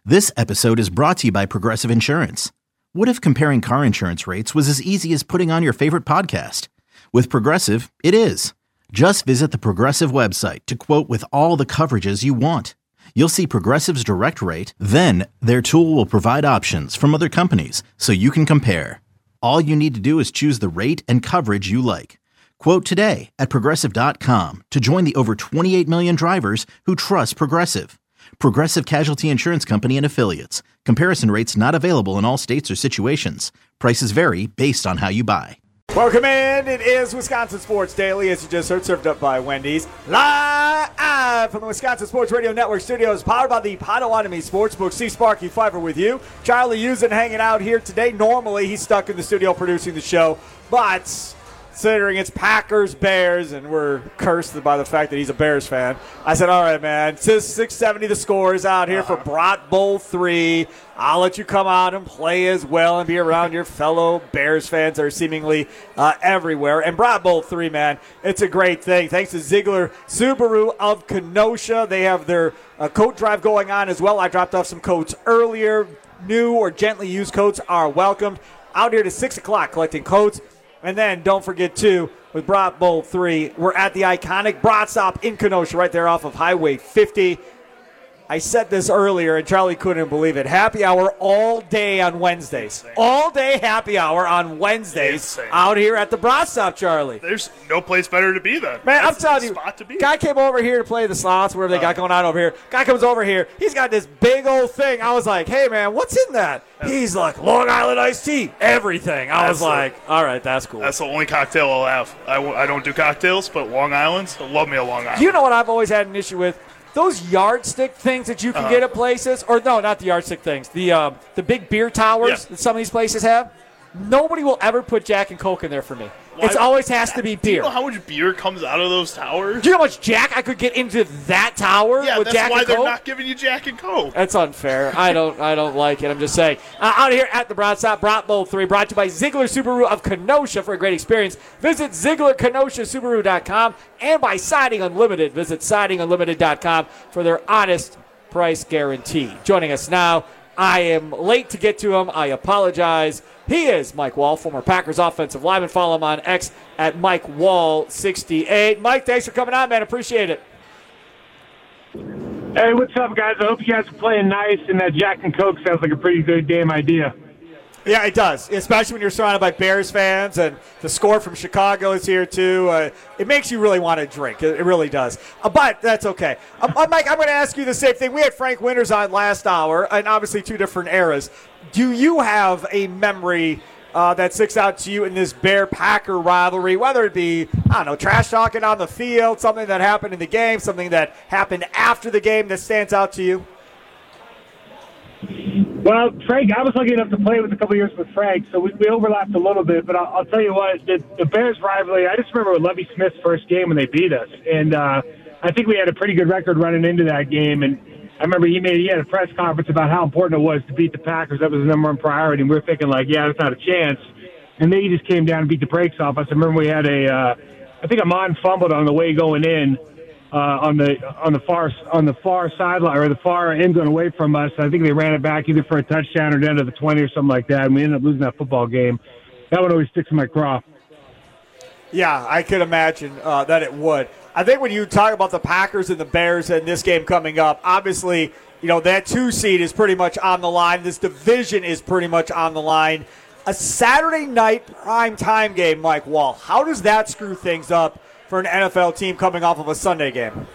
This episode is brought to you by Progressive Insurance. What if comparing car insurance rates was as easy as putting on your favorite podcast? With Progressive, it is. Just visit the Progressive website to quote with all the coverages you want. You'll see Progressive's direct rate, then their tool will provide options from other companies so you can compare. All you need to do is choose the rate and coverage you like. Quote today at Progressive.com to join the over 28 million drivers who trust Progressive. Progressive Casualty Insurance Company and Affiliates. Comparison rates not available in all states or situations. Prices vary based on how you buy. Welcome in. It is Wisconsin Sports Daily, as you just heard, served up by Wendy's. Live from the Wisconsin Sports Radio Network studios, powered by the Potawatomi Sportsbook. See Sparky Pfeiffer with you. Charlie Usen hanging out here today. Normally, he's stuck in the studio producing the show, but considering it's Packers, Bears, and we're cursed by the fact that he's a Bears fan, I said, all right, man, it's 670 the scores out here for Brat Bowl 3. I'll let you come out and play as well and be around your fellow Bears fans that are seemingly everywhere. And Brat Bowl 3, man, it's a great thing. Thanks to Ziegler Subaru of Kenosha. They have their coat drive going on as well. I dropped off some coats earlier. New or gently used coats are welcomed. Out here to 6 o'clock collecting coats. And then don't forget, too, with Brat Bowl 3, we're at the iconic Brat Stop in Kenosha right there off of Highway 50. I said this earlier, and Charlie couldn't believe it. Happy hour all day on Wednesdays. Insane. All day happy hour on Wednesdays. Insane. Out here at the Brat Stop, Charlie. There's no place better to be then. Man, I'm telling you, guy came over here to play the slots, whatever they got going on over here. Guy comes over here. He's got this big old thing. I was like, hey, man, what's in that? He's like, Long Island iced tea, everything. I was like, all right, that's cool. That's the only cocktail I'll have. I don't do cocktails, but Long Island's, I love me a Long Island. You know what I've always had an issue with? Those yardstick things that you can get at places, or no, not the yardstick things, the big beer towers that some of these places have, nobody will ever put Jack and Coke in there for me. It always has to be beer. Do you know how much beer comes out of those towers? Do you know how much Jack I could get into that tower with Jack and Coke? Yeah, that's why they're not giving you Jack and Coke. That's unfair. I don't like it. I'm just saying. Out here at the Brat Stop, Brat Bowl 3, brought to you by Ziegler Subaru of Kenosha for a great experience. Visit ZieglerKenoshaSubaru.com and by Siding Unlimited. Visit SidingUnlimited.com for their honest price guarantee. Joining us now, I am late to get to him. I apologize. He is Mike Wall, former Packers offensive lineman. Follow him on X at Mike Wall68. Mike, thanks for coming on, man. Appreciate it. Hey, what's up, guys? I hope you guys are playing nice, and that Jack and Coke sounds like a pretty good damn idea. Yeah, it does, especially when you're surrounded by Bears fans, and the score from Chicago is here, too. It makes you really want to drink. It really does. But that's okay. Mike, I'm going to ask you the same thing. We had Frank Winters on last hour, and obviously two different eras. Do you have a memory that sticks out to you in this Bear-Packer rivalry, whether it be, I don't know, trash talking on the field, something that happened in the game, something that happened after the game that stands out to you? Well, Frank, I was lucky enough to play with a couple years with Frank, so we overlapped a little bit. But I'll tell you what, the Bears rivalry, I just remember Lovie Smith's first game when they beat us. And I think we had a pretty good record running into that game. And I remember he had a press conference about how important it was to beat the Packers. That was the number one priority. And we were thinking, like, yeah, that's not a chance. And then he just came down and beat the brakes off us. I remember we had I think Amon fumbled on the way going in. On the far sideline or the far end zone away from us. I think they ran it back either for a touchdown or down to the 20 or something like that, and we ended up losing that football game. That one always sticks in my craw. Yeah, I could imagine that it would. I think when you talk about the Packers and the Bears and this game coming up, obviously, you know, that 2 seed is pretty much on the line. This division is pretty much on the line. A Saturday night primetime game, Mike Wall, how does that screw things up for an NFL team coming off of a Sunday game?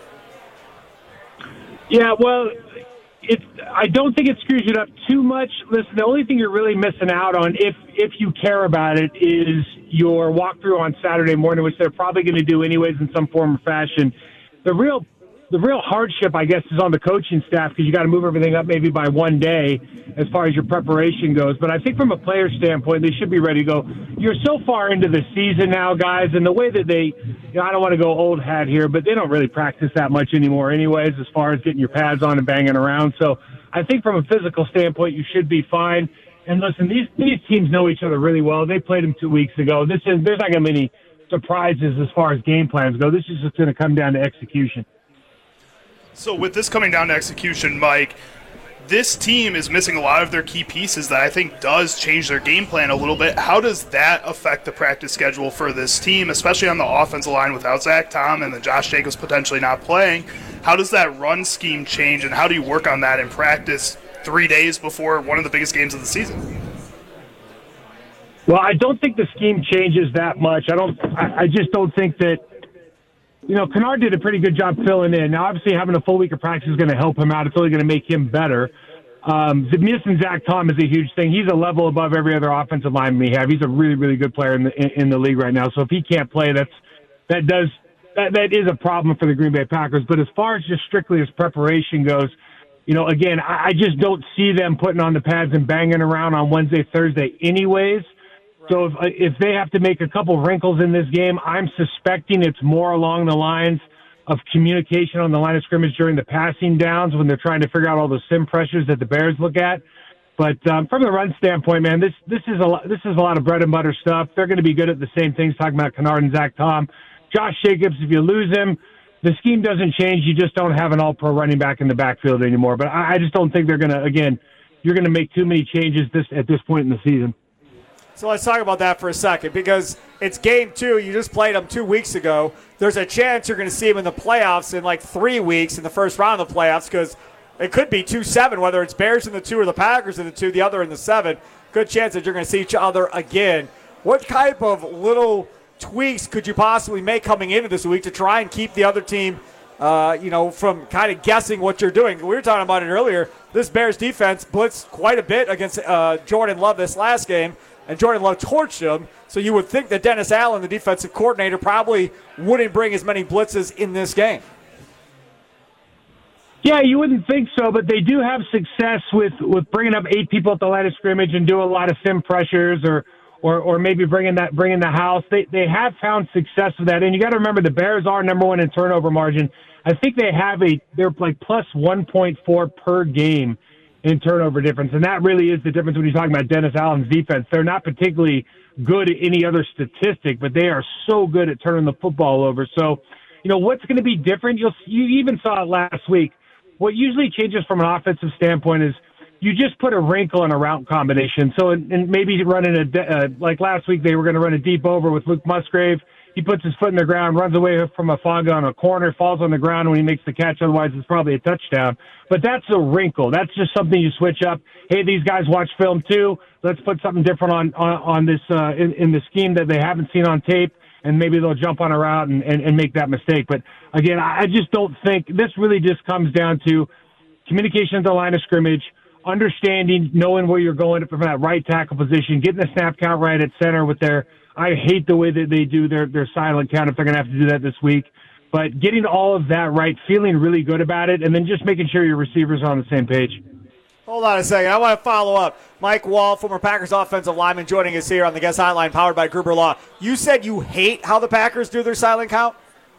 Yeah, well, I don't think it screws it up too much. Listen, the only thing you're really missing out on, if you care about it, is your walkthrough on Saturday morning, which they're probably going to do anyways in some form or fashion. The real hardship, I guess, is on the coaching staff because you got to move everything up maybe by one day as far as your preparation goes. But I think from a player standpoint, they should be ready to go. You're so far into the season now, guys, and the way that they, I don't want to go old hat here, but they don't really practice that much anymore anyways as far as getting your pads on and banging around. So I think from a physical standpoint, you should be fine. And listen, these teams know each other really well. They played them 2 weeks ago. There's not going to be any surprises as far as game plans go. This is just going to come down to execution. So with this coming down to execution, Mike, this team is missing a lot of their key pieces that I think does change their game plan a little bit. How does that affect the practice schedule for this team, especially on the offensive line without Zach Tom and then Josh Jacobs potentially not playing? How does that run scheme change, and how do you work on that in practice 3 days before one of the biggest games of the season? Well, I don't think the scheme changes that much. I just don't think that, Kennard did a pretty good job filling in. Now, obviously, having a full week of practice is going to help him out. It's only going to make him better. Missing Zach Tom is a huge thing. He's a level above every other offensive lineman we have. He's a really, really good player in the league right now. So if he can't play, that is a problem for the Green Bay Packers. But as far as just strictly as preparation goes, again, I just don't see them putting on the pads and banging around on Wednesday, Thursday anyways. So if they have to make a couple wrinkles in this game, I'm suspecting it's more along the lines of communication on the line of scrimmage during the passing downs when they're trying to figure out all the sim pressures that the Bears look at. But from the run standpoint, man, this is a lot of bread and butter stuff. They're going to be good at the same things, talking about Kennard and Zach Tom. Josh Jacobs, if you lose him, the scheme doesn't change. You just don't have an all-pro running back in the backfield anymore. But I just don't think they're going to, again, you're going to make too many changes at this point in the season. So let's talk about that for a second, because it's game 2. You just played them 2 weeks ago. There's a chance you're going to see them in the playoffs in like 3 weeks in the first round of the playoffs, because it could be 2-7, whether it's Bears in the 2 or the Packers in the 2, the other in the 7. Good chance that you're going to see each other again. What type of little tweaks could you possibly make coming into this week to try and keep the other team, from kind of guessing what you're doing? We were talking about it earlier. This Bears defense blitzed quite a bit against Jordan Love this last game, and Jordan Love torched him. So you would think that Dennis Allen, the defensive coordinator, probably wouldn't bring as many blitzes in this game. Yeah, you wouldn't think so, but they do have success with bringing up 8 people at the line of scrimmage and do a lot of sim pressures or maybe bringing the house. They have found success with that. And you got to remember, the Bears are number 1 in turnover margin. I think they're like plus 1.4 per game in turnover difference. And that really is the difference when you're talking about Dennis Allen's defense. They're not particularly good at any other statistic, but they are so good at turning the football over. So, what's going to be different? You even saw it last week. What usually changes from an offensive standpoint is you just put a wrinkle in a route combination. So, and maybe running like last week, they were going to run a deep over with Luke Musgrave. He puts his foot in the ground, runs away from a Fonga on a corner, falls on the ground when he makes the catch. Otherwise, it's probably a touchdown. But that's a wrinkle. That's just something you switch up. Hey, these guys watch film too. Let's put something different on this in the scheme that they haven't seen on tape, and maybe they'll jump on a route and make that mistake. But again, I just don't think this really just comes down to communication at the line of scrimmage, understanding, knowing where you're going from that right tackle position, getting the snap count right at center with I hate the way that they do their silent count if they're going to have to do that this week. But getting all of that right, feeling really good about it, and then just making sure your receivers are on the same page. Hold on a second. I want to follow up. Mike Wall, former Packers offensive lineman, joining us here on the Guest Hotline powered by Gruber Law. You said you hate how the Packers do their silent count?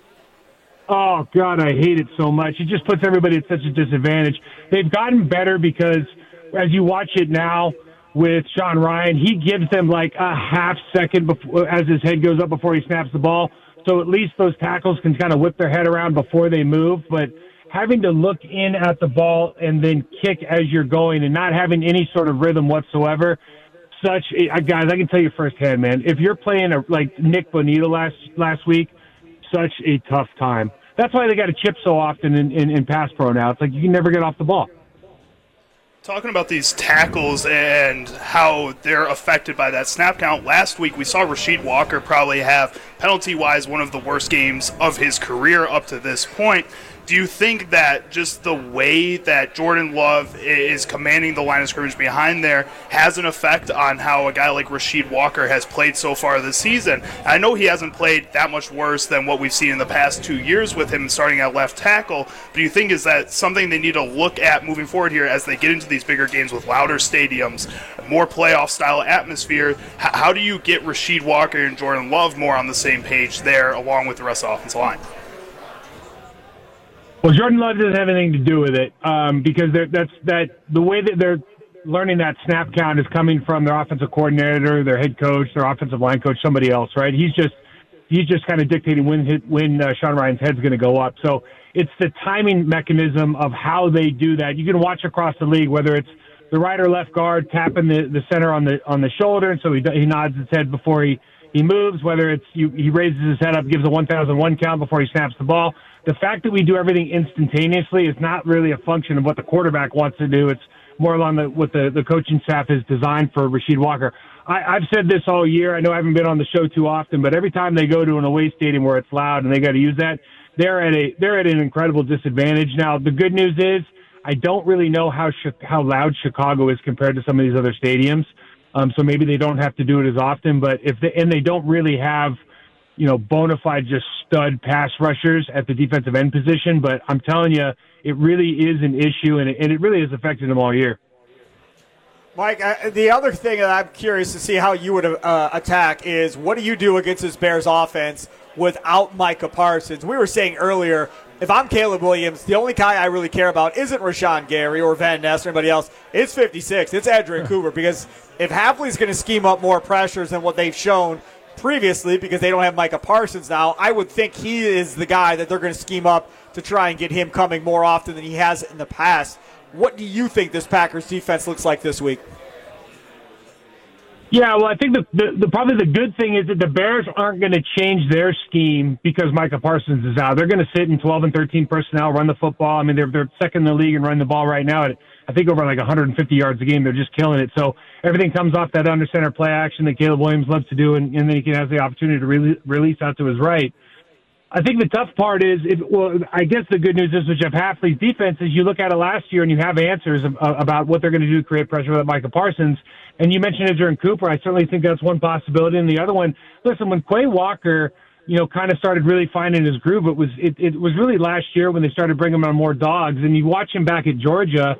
Oh, God, I hate it so much. It just puts everybody at such a disadvantage. They've gotten better because as you watch it now with Sean Ryan, he gives them like a half second before, as his head goes up before he snaps the ball. So at least those tackles can kind of whip their head around before they move. But having to look in at the ball and then kick as you're going and not having any sort of rhythm whatsoever, guys, I can tell you firsthand, man, if you're playing like Nick Bonito last week, such a tough time. That's why they got to chip so often in pass pro now. It's like you can never get off the ball. Talking about these tackles and how they're affected by that snap count, last week we saw Rasheed Walker probably have, penalty-wise, one of the worst games of his career up to this point. Do you think that just the way that Jordan Love is commanding the line of scrimmage behind there has an effect on how a guy like Rasheed Walker has played so far this season? I know he hasn't played that much worse than what we've seen in the past 2 years with him starting at left tackle, but do you think is that something they need to look at moving forward here as they get into these bigger games with louder stadiums, more playoff-style atmosphere? How do you get Rasheed Walker and Jordan Love more on the same page there along with the rest of the offensive line? Well, Jordan Love doesn't have anything to do with it because the way that they're learning that snap count is coming from their offensive coordinator, their head coach, their offensive line coach, somebody else, right? he's just kind of dictating when Sean Ryan's head's going to go up. So it's the timing mechanism of how they do that. You can watch across the league, whether it's the right or left guard tapping the center on the shoulder, and so he nods his head before he moves, whether it's he raises his head up, gives a 1,001 count before he snaps the ball. The fact that we do everything instantaneously is not really a function of what the quarterback wants to do. It's more along what the coaching staff is designed for Rasheed Walker. I've said this all year. I know I haven't been on the show too often, but every time they go to an away stadium where it's loud and they got to use that, they're at an incredible disadvantage. Now, the good news is I don't really know how loud Chicago is compared to some of these other stadiums. So maybe they don't have to do it as often, but they don't really have, bona fide just stud pass rushers at the defensive end position. But I'm telling you, it really is an issue, and it really has affected them all year. Mike, the other thing that I'm curious to see how you would attack is what do you do against this Bears offense without Micah Parsons? We were saying earlier, if I'm Caleb Williams, the only guy I really care about isn't Rashawn Gary or Van Ness or anybody else. It's 56. It's Adrian Cooper, because if Hafley's going to scheme up more pressures than what they've shown previously because they don't have Micah Parsons now, I would think he is the guy that they're going to scheme up to try and get him coming more often than he has in the past. What do you think this Packers defense looks like this week? Yeah, well, I think the probably the good thing is that the Bears aren't going to change their scheme because Micah Parsons is out. They're going to sit in 12 and 13 personnel, run the football. I mean, they're second in the league and running the ball right now at, I think, over like 150 yards a game. They're just killing it. So everything comes off that under center play action that Caleb Williams loves to do, and then he can have the opportunity to release out to his right. I think the tough part is, I guess the good news is with Jeff Hafley's defense is you look at it last year and you have answers about what they're going to do to create pressure with Micah Parsons. And you mentioned Adrian Cooper. I certainly think that's one possibility. And the other one, listen, when Quay Walker, kind of started really finding his groove, it was really last year when they started bringing on more dogs. And you watch him back at Georgia,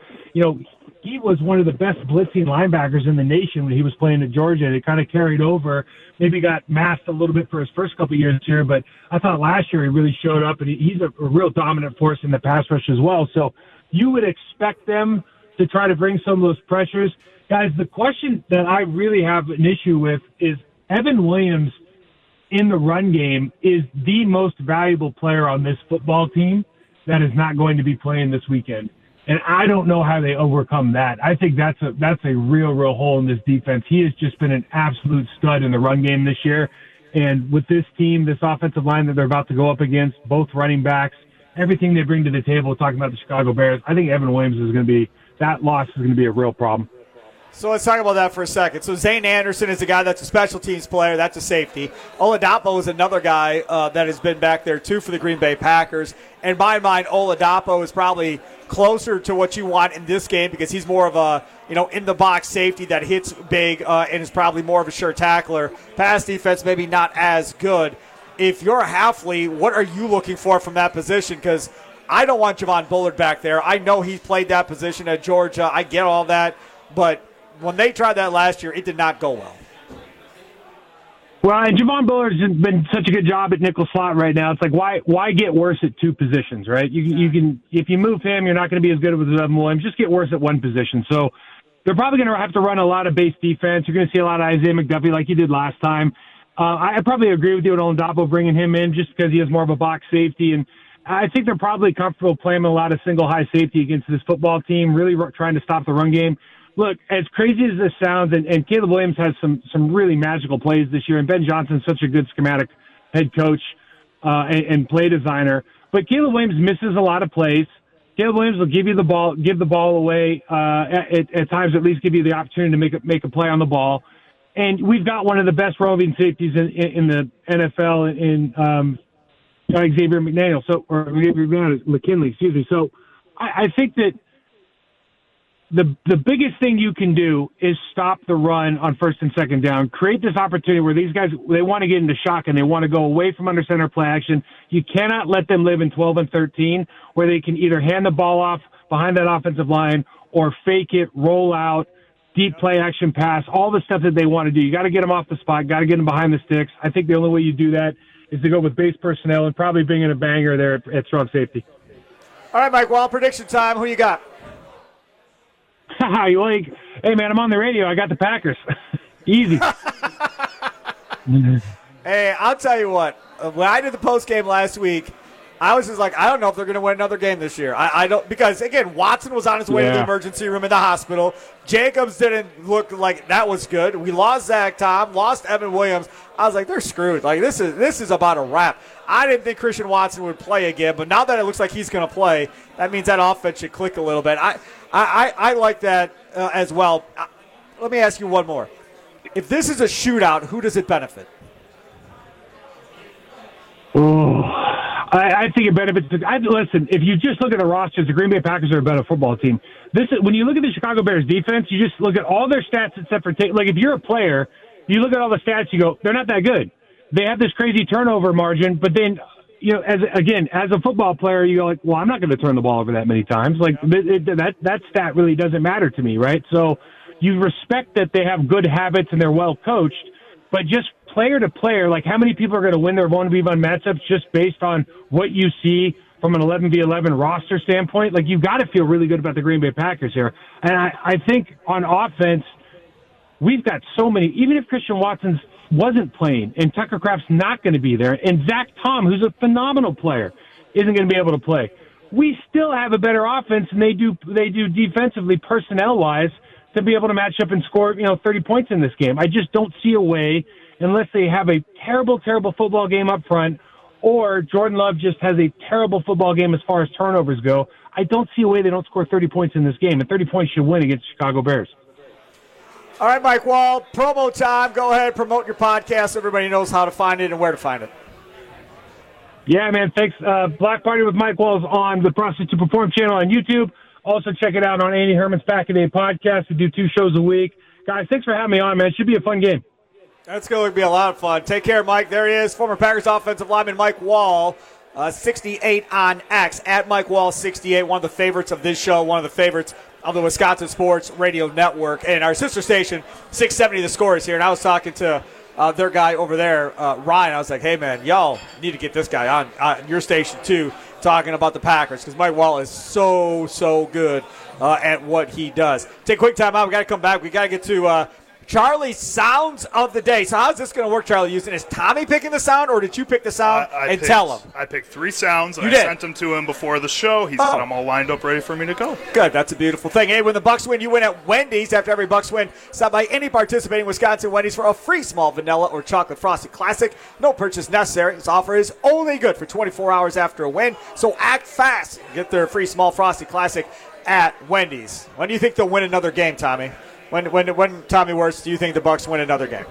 he was one of the best blitzing linebackers in the nation when he was playing at Georgia. And it kind of carried over. Maybe got masked a little bit for his first couple of years here, but I thought last year he really showed up, and he's a real dominant force in the pass rush as well. So you would expect them to try to bring some of those pressures. Guys, the question that I really have an issue with is Evan Williams in the run game is the most valuable player on this football team that is not going to be playing this weekend. And I don't know how they overcome that. I think that's a real hole in this defense. He has just been an absolute stud in the run game this year. And with this team, this offensive line that they're about to go up against, both running backs, everything they bring to the table, talking about the Chicago Bears, I think Evan Williams that loss is going to be a real problem. So let's talk about that for a second. So Zane Anderson is a guy that's a special teams player. That's a safety. Oladapo is another guy that has been back there, too, for the Green Bay Packers. And in my mind, Oladapo is probably closer to what you want in this game because he's more of a, in-the-box safety that hits big and is probably more of a sure tackler. Pass defense maybe not as good. If you're Hafley, what are you looking for from that position? Because I don't want Javon Bullard back there. I know he's played that position at Georgia. I get all that. But when they tried that last year, it did not go well. Well, and Javon Bullard's been such a good job at nickel slot right now. It's like, why get worse at two positions, right? You can if you move him, you're not going to be as good with Evan Williams. Just get worse at one position. So they're probably going to have to run a lot of base defense. You're going to see a lot of Isaiah McDuffie like you did last time. I probably agree with you on Oladapo bringing him in just because he has more of a box safety. And I think they're probably comfortable playing a lot of single high safety against this football team, really trying to stop the run game. Look, as crazy as this sounds, and Caleb Williams has some really magical plays this year, and Ben Johnson's such a good schematic head coach and play designer, but Caleb Williams misses a lot of plays. Caleb Williams will give the ball away at times, at least give you the opportunity to make a play on the ball. And we've got one of the best roving safeties in the NFL in Xavier McKinley. Excuse me. So I think that the biggest thing you can do is stop the run on first and second down. Create this opportunity where these guys, they want to get into shock and they want to go away from under center play action. You cannot let them live in 12 and 13 where they can either hand the ball off behind that offensive line or fake it, roll out, deep play action pass, all the stuff that they want to do. You got to get them off the spot, got to get them behind the sticks. I think the only way you do that is to go with base personnel and probably bring in a banger there at strong safety. All right, Mike, well, prediction time. Who you got? You like, hey, man, I'm on the radio. I got the Packers. Easy. Hey, I'll tell you what. When I did the post game last week, I was just like, I don't know if they're going to win another game this year. I don't, because again, Watson was on his way to the emergency room in the hospital. Jacobs didn't look like that was good. We lost Zach Tom, lost Evan Williams. I was like, they're screwed. Like this is about a wrap. I didn't think Christian Watson would play again, but now that it looks like he's going to play, that means that offense should click a little bit. I like that as well. Let me ask you one more. If this is a shootout, who does it benefit? Oh, I think it benefits. Listen, if you just look at the rosters, the Green Bay Packers are a better football team. When you look at the Chicago Bears defense, you just look at all their stats except for like if you're a player, you look at all the stats, you go, they're not that good. They have this crazy turnover margin, but then as a football player, you go like, well, I'm not going to turn the ball over that many times. Like that stat really doesn't matter to me, right? So you respect that they have good habits and they're well coached, but just player to player, like how many people are going to win their 1v1 matchups just based on what you see from an 11v11 roster standpoint? Like you've got to feel really good about the Green Bay Packers here. And I think on offense, we've got so many, even if Christian Watson wasn't playing and Tucker Kraft's not going to be there and Zach Tom, who's a phenomenal player, isn't going to be able to play, we still have a better offense than they do defensively personnel-wise to be able to match up and score 30 points in this game. I just don't see a way, unless they have a terrible, terrible football game up front or Jordan Love just has a terrible football game as far as turnovers go. I don't see a way they don't score 30 points in this game, and 30 points should win against the Chicago Bears. All right, Mike Wall, promo time. Go ahead, promote your podcast. Everybody knows how to find it and where to find it. Yeah, man, thanks. Black Party with Mike Wall is on the Process to Perform channel on YouTube. Also, check it out on Andy Herman's Back in the Day podcast. We do 2 shows a week. Guys, thanks for having me on, man. It should be a fun game. That's going to be a lot of fun. Take care, Mike. There he is, former Packers offensive lineman Mike Wall, 68 on X, at Mike Wall 68, one of the favorites of this show, one of the favorites of the Wisconsin Sports Radio Network. And our sister station, 670 The Score, is here. And I was talking to their guy over there, Ryan. I was like, hey, man, y'all need to get this guy on your station, too, talking about the Packers, because Mike Wall is so good at what he does. Take a quick time out. We got to come back. We got to get to Charlie's sounds of the day. So how's this going to work, Charlie? Is Tommy picking the sound, or did you pick the sound tell him? I picked 3 sounds. I sent them to him before the show. He said I'm all lined up, ready for me to go. Good. That's a beautiful thing. Hey, when the Bucks win, you win at Wendy's. After every Bucks win, stop by any participating Wisconsin Wendy's for a free small vanilla or chocolate frosted classic. No purchase necessary. This offer is only good for 24 hours after a win, so act fast. Get their free small frosted classic at Wendy's. When do you think they'll win another game, Tommy? When Tommy Wirtz, do you think the Bucks win another game?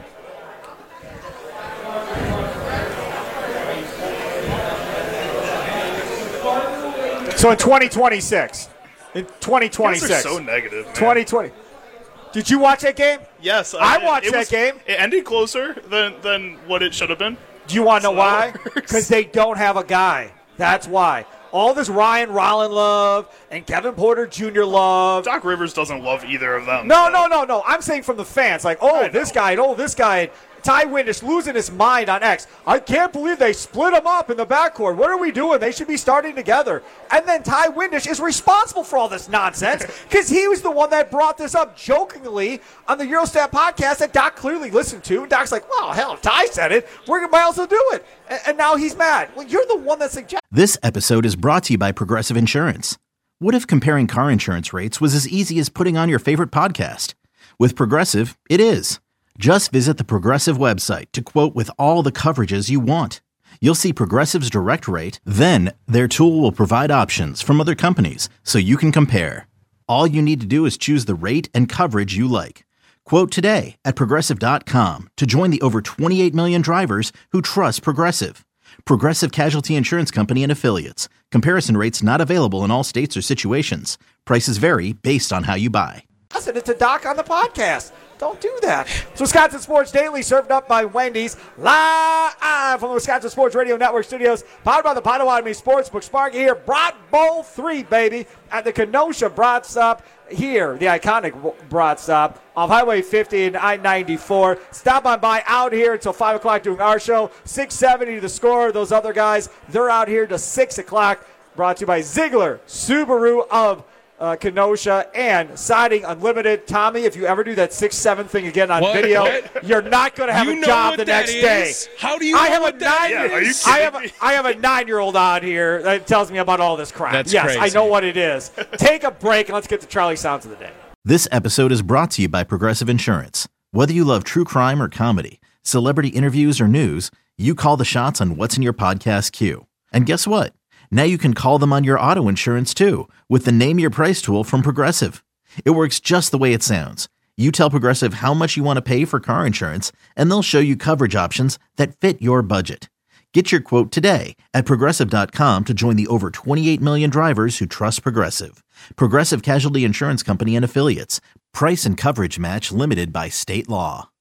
So in 2026. In 2026. You guys are so negative, man. 2020. Did you watch that game? Yes. I watched that game. It ended closer than what it should have been. Do you want to know why? Because they don't have a guy. That's why. All this Ryan Rollin love and Kevin Porter Jr. love. Doc Rivers doesn't love either of them. No. I'm saying from the fans. Like, this guy. Ty Windish losing his mind on X. I can't believe they split him up in the backcourt. What are we doing? They should be starting together. And then Ty Windish is responsible for all this nonsense because he was the one that brought this up jokingly on the Eurostat podcast that Doc clearly listened to. And Doc's like, well, hell, if Ty said it, we're going to also do it. And now he's mad. Well, you're the one that suggested. This episode is brought to you by Progressive Insurance. What if comparing car insurance rates was as easy as putting on your favorite podcast? With Progressive, it is. Just visit the Progressive website to quote with all the coverages you want. You'll see Progressive's direct rate, then their tool will provide options from other companies so you can compare. All you need to do is choose the rate and coverage you like. Quote today at Progressive.com to join the over 28 million drivers who trust Progressive. Progressive Casualty Insurance Company and Affiliates. Comparison rates not available in all states or situations. Prices vary based on how you buy. I said it to Doc on the podcast. Don't do that. It's Wisconsin Sports Daily, served up by Wendy's, live from the Wisconsin Sports Radio Network studios, powered by the Potawatomi Sportsbook. Sparky here, Brat Bowl 3, baby, at the Kenosha Brat Stop here, the iconic Brat Stop off Highway 50 and I-94. Stop on by out here until 5 o'clock doing our show. 670 The Score. Those other guys, they're out here to 6 o'clock. Brought to you by Ziegler Subaru of Kenosha, and Siding Unlimited. Tommy, if you ever do that 6-7 thing again on video, you're not going to have a job the next day. How do you know what that is? I have a 9-year-old on here that tells me about all this crap. That's yes, crazy. I know what it is. Take a break and let's get to Charlie Sounds of the Day. This episode is brought to you by Progressive Insurance. Whether you love true crime or comedy, celebrity interviews or news, you call the shots on what's in your podcast queue. And guess what? Now you can call them on your auto insurance too with the Name Your Price tool from Progressive. It works just the way it sounds. You tell Progressive how much you want to pay for car insurance, and they'll show you coverage options that fit your budget. Get your quote today at Progressive.com to join the over 28 million drivers who trust Progressive. Progressive Casualty Insurance Company and Affiliates. Price and coverage match limited by state law.